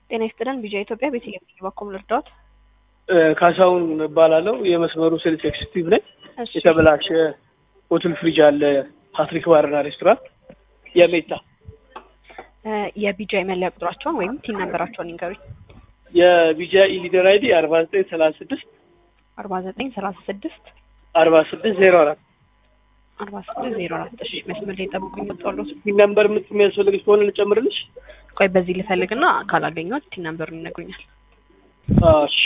ጤና ይስጥልን ቢጃ ኢትዮጵያ ቤተልሔም በኩል ልርዳዎት? ካሳሁን እባላለሁ የመስመሩ ሴልስ ኤክስኪዩቲቭ ነኝ። እሺ የተበላሸ ሆቴል ፍሪጅ አለ ፓትሪክ ባርና ሬስቶራንት የሜታ የቢጃ የመለያ ቁጥራቸውን ወይም ቲን ነምበራቸውን ይንገሩኝ። የቢጃ ኢሊደር አይዲ 4936 4936 4604 4604 እሺ መስመር ላይ ጠብቁኝ ወጣለሁ። ቲን ነምበር የሚያስፈልግሽ ከሆነ ልጨምርልሽ? ቆይ በዚህ ልፈልግና ካላገኘሁት ቲን ነምበሩን ይነግሩኛል። እሺ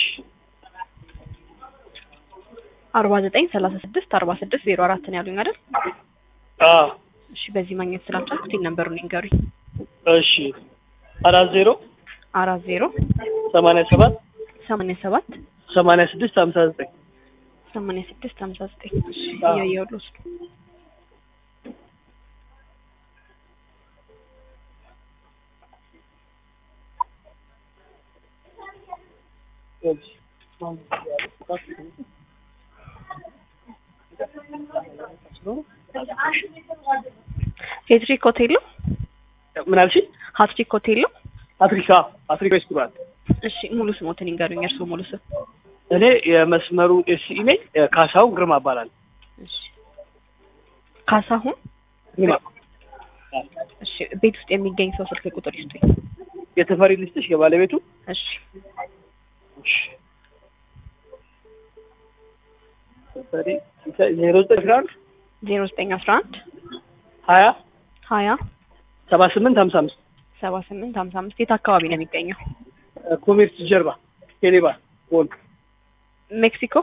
4936 4604 ነው ያሉኝ አይደል? እሺ በዚህ ማግኘት ስላልቻልኩ ቲን ነምበሩን ይንገሩኝ። እሺ 40 40 87 87 86 59 86 59 እሺ ያያሉስ ሄትሪክ ሆቴል ነው? ምን አልሽ? ሃትሪክ ሆቴል ነው? አፍሪካ ሬስቶራንት። እሺ ሙሉ ስሞትን ይንገሩኝ። እርስዎ ሙሉ ስም? እኔ የመስመሩ ኤስኢ ነኝ። ካሳሁን ግርማ እባላለሁ። እሺ ካሳሁን ግርማ። እሺ ቤት ውስጥ የሚገኝ ሰው ስልክ ቁጥር ይስጡኝ። የተፈሪ ልስጥሽ የባለቤቱ? እሺ እሺ ተፈሪ 0911 0911 20 20 7855 7855 የት አካባቢ ነው የሚገኘው? ኮሜርስ ጀርባ ቴሌባ ጎን ሜክሲኮ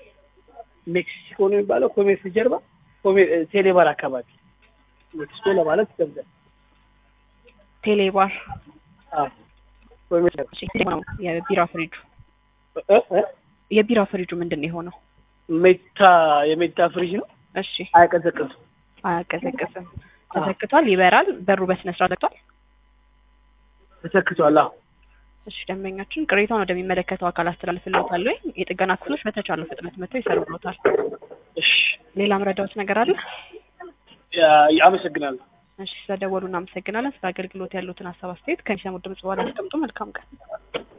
ነው የሚባለው። ኮሜርስ ጀርባ ቴሌባር አካባቢ ሜክሲኮ ለማለት ይከብዳል። ቴሌባር ኮሜርስ ነው። የቢራ ፍሪጁ የቢራ ፍሪጁ ምንድነው የሆነው? የሜታ ፍሪጅ ነው። እሺ አያቀዘቅዝም። ተሰክቷል፣ ይበራል። በሩ በስነ ስርዓት ተሰክቷል። ተሰክቷል። እሺ ደንበኛችን ቅሬታውን ወደሚመለከተው አካል አስተላልፍልዎታል። የጥገና ክፍሎች በተቻለው ፍጥነት መጥተው ይሰሩልዎታል። እሺ ሌላ ምረዳዎት ነገር አለ? አመሰግናለሁ። እሺ ስለደወሉ እናመሰግናለን። ስለ አገልግሎት ያሉትን ሀሳብ አስተያየት ከሚሰሙት ድምጽ በኋላ አስቀምጡ። መልካም ቀን።